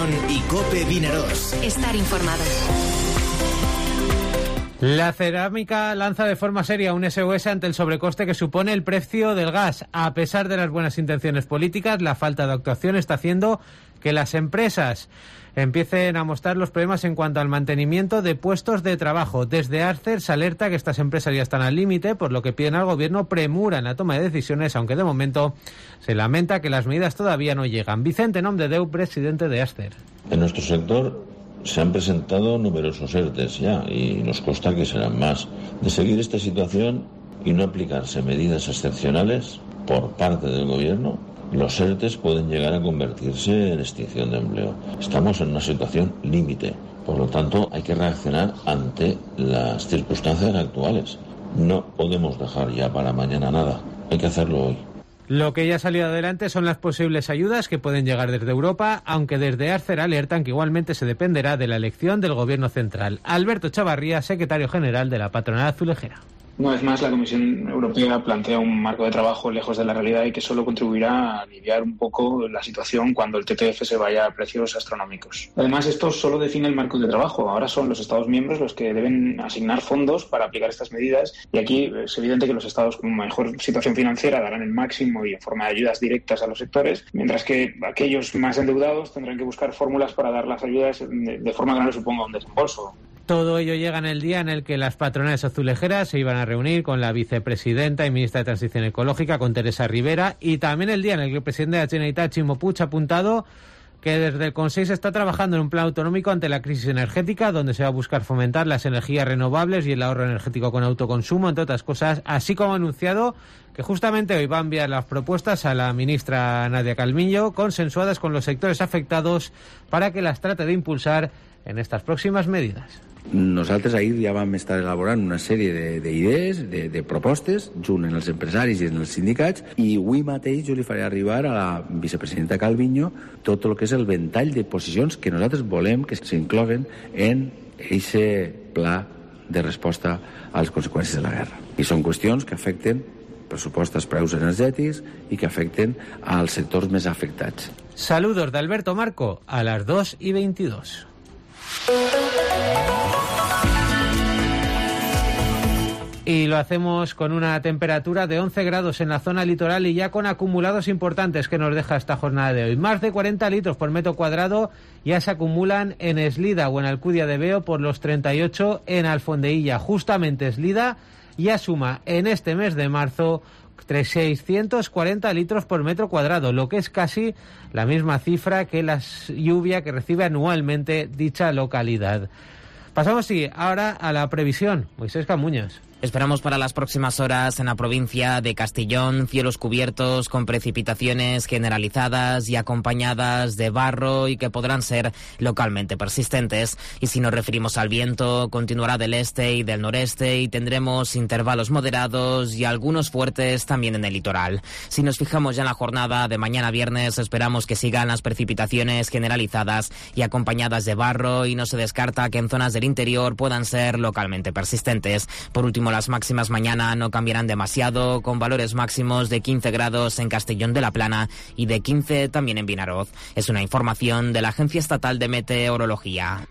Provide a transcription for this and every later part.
Castellón y COPE Vinaroz. Estar informado. La cerámica lanza de forma seria un SOS ante el sobrecoste que supone el precio del gas. A pesar de las buenas intenciones políticas, la falta de actuación está haciendo que las empresas empiecen a mostrar los problemas en cuanto al mantenimiento de puestos de trabajo. Desde Arcer se alerta que estas empresas ya están al límite, por lo que piden al gobierno premura en la toma de decisiones, aunque de momento se lamenta que las medidas todavía no llegan. Vicente Nomdedeu, presidente de Arcer. En nuestro sector se han presentado numerosos ERTEs ya y nos consta que serán más. De seguir esta situación y no aplicarse medidas excepcionales por parte del gobierno, los ERTEs pueden llegar a convertirse en extinción de empleo. Estamos en una situación límite, por lo tanto hay que reaccionar ante las circunstancias actuales. No podemos dejar ya para mañana nada, hay que hacerlo hoy. Lo que ya ha salido adelante son las posibles ayudas que pueden llegar desde Europa, aunque desde Arcer alertan que igualmente se dependerá de la elección del gobierno central. Alberto Chavarría, secretario general de la patronal azulejera. Una vez más, la Comisión Europea plantea un marco de trabajo lejos de la realidad y que solo contribuirá a aliviar un poco la situación cuando el TTF se vaya a precios astronómicos. Además, esto solo define el marco de trabajo. Ahora son los Estados miembros los que deben asignar fondos para aplicar estas medidas y aquí es evidente que los Estados con mejor situación financiera darán el máximo y en forma de ayudas directas a los sectores, mientras que aquellos más endeudados tendrán que buscar fórmulas para dar las ayudas de forma que no les suponga un desembolso. Todo ello llega en el día en el que las patronales azulejeras se iban a reunir con la vicepresidenta y ministra de Transición Ecológica, con Teresa Rivera, y también el día en el que el presidente de la Generalitat, Ximo Puig, ha apuntado que desde el Consejo se está trabajando en un plan autonómico ante la crisis energética, donde se va a buscar fomentar las energías renovables y el ahorro energético con autoconsumo, entre otras cosas, así como ha anunciado que justamente hoy va a enviar las propuestas a la ministra Nadia Calviño, consensuadas con los sectores afectados, para que las trate de impulsar en estas próximas medidas. Nosaltres ahir ja vam estar elaborant una sèrie d'idees, de propostes, junt amb els empresaris i amb els sindicats, i avui mateix jo li faré arribar a la vicepresidenta Calviño tot el que és el ventall de posicions que nosaltres volem que s'incloguen en aquest pla de resposta a les conseqüències de la guerra. I són qüestions que afecten pressupost als preus energètics i que afecten als sectors més afectats. Saludos de Alberto Marco a las 2:22. Y lo hacemos con una temperatura de 11 grados en la zona litoral y ya con acumulados importantes que nos deja esta jornada de hoy. Más de 40 litros por metro cuadrado ya se acumulan en Eslida o en Alcudia de Veo por los 38 en Alfondeilla. Justamente Eslida ya suma en este mes de marzo 640 litros por metro cuadrado, lo que es casi la misma cifra que la lluvia que recibe anualmente dicha localidad. Pasamos ahora a la previsión. Moisés Camuñas. Esperamos para las próximas horas en la provincia de Castellón cielos cubiertos con precipitaciones generalizadas y acompañadas de barro y que podrán ser localmente persistentes. Y si nos referimos al viento, continuará del este y del noreste y tendremos intervalos moderados y algunos fuertes también en el litoral. Si nos fijamos ya en la jornada de mañana viernes, esperamos que sigan las precipitaciones generalizadas y acompañadas de barro y no se descarta que en zonas del interior puedan ser localmente persistentes. Por último, las máximas mañana no cambiarán demasiado, con valores máximos de 15 grados en Castellón de la Plana y de 15 también en Vinaroz. Es una información de la Agencia Estatal de Meteorología.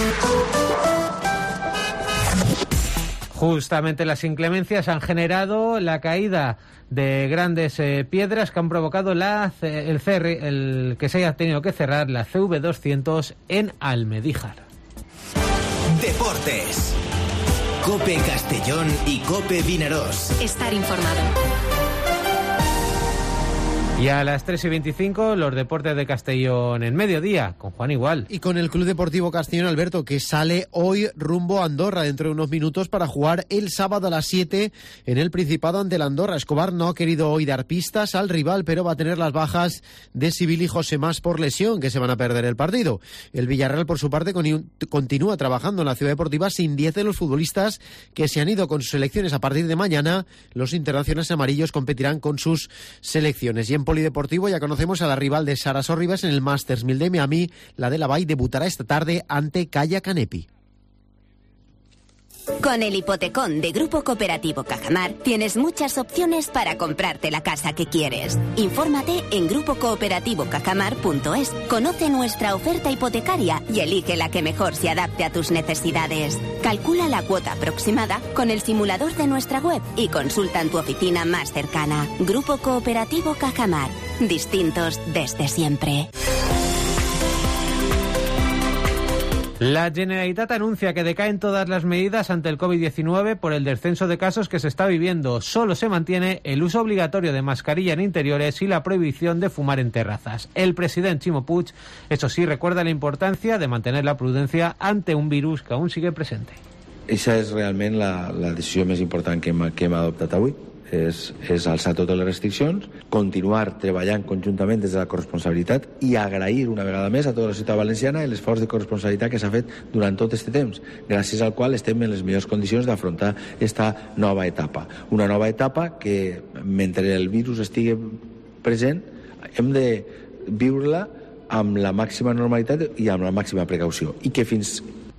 Justamente las inclemencias han generado la caída de grandes piedras que han provocado el que se haya tenido que cerrar la CV200 en Almedíjar. Deportes. COPE Castellón y COPE Vinaroz. Estar informado. Y a las 3:25, los deportes de Castellón en mediodía, con Juan Igual. Y con el Club Deportivo Castellón, Alberto, que sale hoy rumbo a Andorra dentro de unos minutos para jugar el sábado a las 7 en el Principado ante la Andorra. Escobar no ha querido hoy dar pistas al rival, pero va a tener las bajas de Civil y José Más por lesión, que se van a perder el partido. El Villarreal, por su parte, continúa trabajando en la Ciudad Deportiva sin 10 de los futbolistas que se han ido con sus selecciones. A partir de mañana, los internacionales amarillos competirán con sus selecciones. Y en polideportivo ya conocemos a la rival de Sara Sorribas en el Masters 1000 de Miami. La de la Vall debutará esta tarde ante Kaya Kanepi. Con el hipotecón de Grupo Cooperativo Cajamar tienes muchas opciones para comprarte la casa que quieres. Infórmate en grupocooperativoCajamar.es. Conoce nuestra oferta hipotecaria y elige la que mejor se adapte a tus necesidades. Calcula la cuota aproximada con el simulador de nuestra web y consulta en tu oficina más cercana. Grupo Cooperativo Cajamar. Distintos desde siempre. La Generalitat anuncia que decaen todas las medidas ante el COVID-19 por el descenso de casos que se está viviendo. Solo se mantiene el uso obligatorio de mascarilla en interiores y la prohibición de fumar en terrazas. El presidente Ximo Puig, eso sí, recuerda la importancia de mantener la prudencia ante un virus que aún sigue presente. Esa és realment la decisió més important que hem adoptat avui. És alçar totes les restriccions, continuar treballant conjuntament des de la corresponsabilitat i agrair una vegada més a tota la ciutat valenciana l'esforç de corresponsabilitat que s'ha fet durant tot aquest temps, gràcies al qual estem en les millors condicions d'afrontar aquesta nova etapa. Una nova etapa que, mentre el virus estigui present, hem de viure-la amb la màxima normalitat i amb la màxima precaució. I que fins...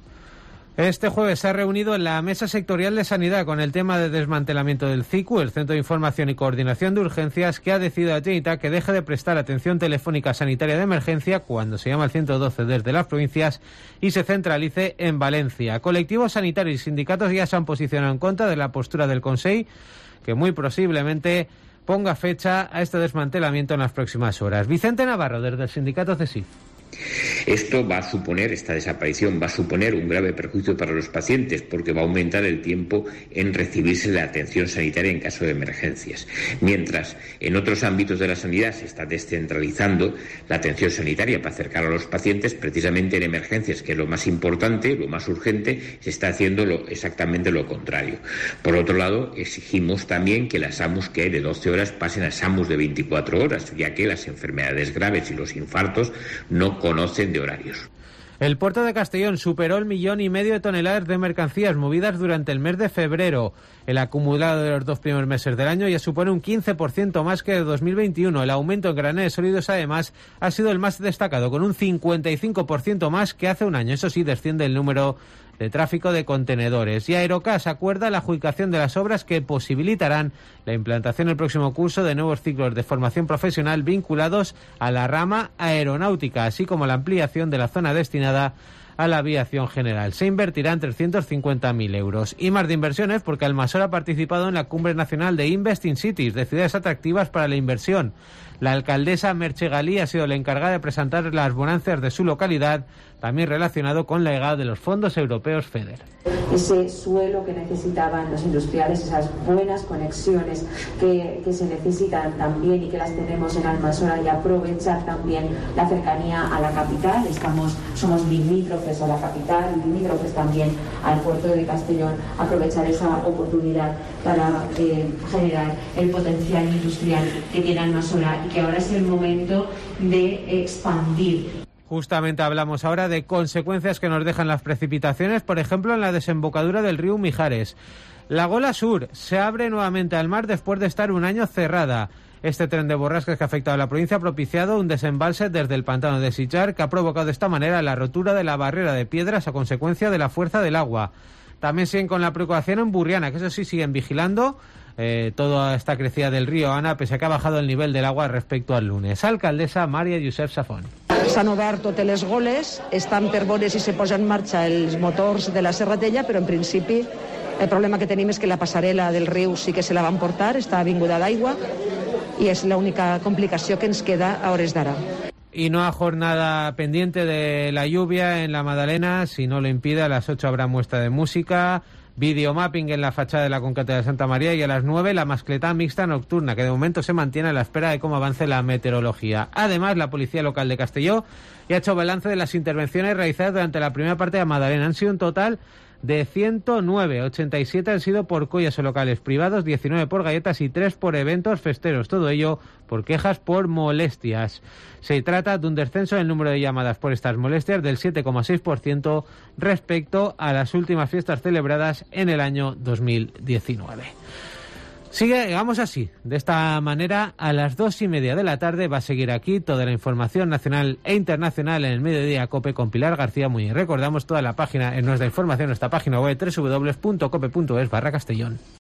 Este jueves se ha reunido en la Mesa Sectorial de Sanidad con el tema de desmantelamiento del CICU, el Centro de Información y Coordinación de Urgencias, que ha decidido a Generalitat que deje de prestar atención telefónica sanitaria de emergencia cuando se llama al 112 desde las provincias y se centralice en Valencia. Colectivos sanitarios y sindicatos ya se han posicionado en contra de la postura del Consell, que muy posiblemente ponga fecha a este desmantelamiento en las próximas horas. Vicente Navarro, desde el sindicato CESIF. Esto va a suponer, esta desaparición va a suponer un grave perjuicio para los pacientes porque va a aumentar el tiempo en recibirse la atención sanitaria en caso de emergencias. Mientras en otros ámbitos de la sanidad se está descentralizando la atención sanitaria para acercar a los pacientes, precisamente en emergencias, que es lo más importante, lo más urgente, se está haciendo exactamente lo contrario. Por otro lado, exigimos también que las AMUs que hay de 12 horas pasen a SAMUs de 24 horas, ya que las enfermedades graves y los infartos no conocen de horarios. El puerto de Castellón superó el 1,5 millones de toneladas de mercancías movidas durante el mes de febrero. El acumulado de los 2 primeros meses del año ya supone un 15% más que de 2021. El aumento en graneles sólidos, además, ha sido el más destacado, con un 55% más que hace un año. Eso sí, desciende el número de tráfico de contenedores. Y Aerocas acuerda la adjudicación de las obras que posibilitarán la implantación el próximo curso de nuevos ciclos de formación profesional vinculados a la rama aeronáutica, así como la ampliación de la zona destinada a la aviación general. Se invertirán 350.000 euros. Y más de inversiones porque Almasora ha participado en la Cumbre Nacional de Investing Cities, de ciudades atractivas para la inversión. La alcaldesa Merche Galí ha sido la encargada de presentar las bonanzas de su localidad, también relacionado con la llegada de los fondos europeos FEDER. Ese suelo que necesitaban los industriales, esas buenas conexiones que se necesitan también y que las tenemos en Almasora, y aprovechar también la cercanía a la capital. Somos limítrofes a la capital, limítrofes también al puerto de Castellón. Aprovechar esa oportunidad para generar el potencial industrial que tiene Almasora y que ahora es el momento de expandir. Justamente hablamos ahora de consecuencias que nos dejan las precipitaciones, por ejemplo en la desembocadura del río Mijares. La Gola Sur se abre nuevamente al mar después de estar un año cerrada. Este tren de borrascas que ha afectado a la provincia ha propiciado un desembalse desde el pantano de Sitjar, que ha provocado de esta manera la rotura de la barrera de piedras a consecuencia de la fuerza del agua. También siguen con la preocupación en Burriana, que eso sí siguen vigilando toda esta crecida del río Ana, pese a que ha bajado el nivel del agua respecto al lunes. Alcaldesa Maria Josep Safón. S'han obert totes les goles, estan per veure si se posa en marxa els motors de la Serratella, però en principi el problema que tenim és que la passarel·la del riu sí que se la van portar, està avinguda d'aigua, i és l'única complicació que ens queda a hores d'ara. Y no hay jornada pendiente de la lluvia en la Madalena. Si no lo impide, a las 8 habrá muestra de música, videomapping en la fachada de la Concatedral de Santa María, y a las 9 la mascletá mixta nocturna, que de momento se mantiene a la espera de cómo avance la meteorología. Además, la Policía Local de Castelló ya ha hecho balance de las intervenciones realizadas durante la primera parte de la Madalena. Han sido un total de 109, 87 han sido por collas o locales privados, 19 por galletas y 3 por eventos festeros. Todo ello por quejas por molestias. Se trata de un descenso en el número de llamadas por estas molestias del 7,6% respecto a las últimas fiestas celebradas en el año 2019. Vamos así, de esta manera, a las 2:30 de la tarde va a seguir aquí toda la información nacional e internacional en el Mediodía COPE con Pilar García Muñiz. Recordamos toda la página en nuestra información, nuestra página web www.cope.es/Castellón.